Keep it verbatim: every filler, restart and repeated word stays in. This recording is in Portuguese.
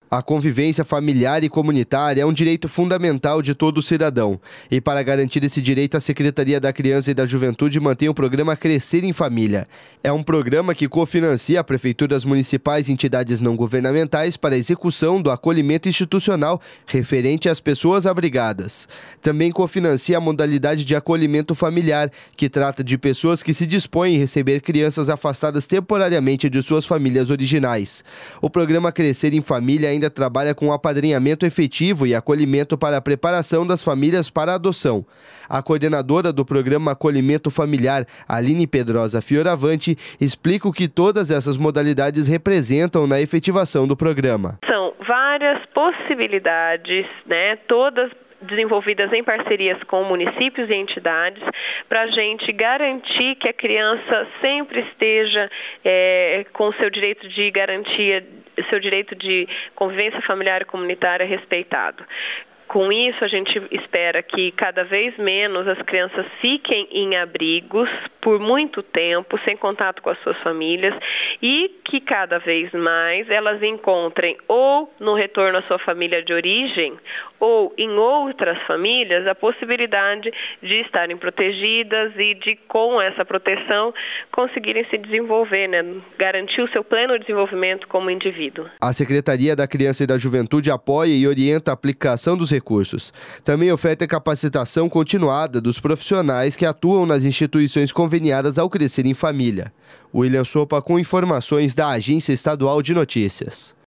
A convivência familiar e comunitária é um direito fundamental de todo cidadão. E para garantir esse direito, a Secretaria da Criança e da Juventude mantém o programa Crescer em Família. É um programa que cofinancia prefeituras municipais e entidades não governamentais para a execução do acolhimento institucional referente às pessoas abrigadas. Também cofinancia a modalidade de acolhimento familiar, que trata de pessoas que se dispõem a receber crianças afastadas temporariamente de suas famílias originais. O programa Crescer em Família ainda ainda trabalha com apadrinhamento efetivo e acolhimento para a preparação das famílias para a adoção. A coordenadora do programa Acolhimento Familiar, Aline Pedrosa Fioravante, explica o que todas essas modalidades representam na efetivação do programa. São várias possibilidades, né, todas desenvolvidas em parcerias com municípios e entidades, para a gente garantir que a criança sempre esteja é, com o seu direito de garantia, seu direito de convivência familiar e comunitária respeitado. Com isso, a gente espera que cada vez menos as crianças fiquem em abrigos por muito tempo, sem contato com as suas famílias, e que cada vez mais elas encontrem ou no retorno à sua família de origem ou em outras famílias a possibilidade de estarem protegidas e de, com essa proteção, conseguirem se desenvolver, né? Garantir o seu pleno desenvolvimento como indivíduo. A Secretaria da Criança e da Juventude apoia e orienta a aplicação dos recursos. Também oferta capacitação continuada dos profissionais que atuam nas instituições conveniadas ao Crescer em Família. William Sopa com informações da Agência Estadual de Notícias.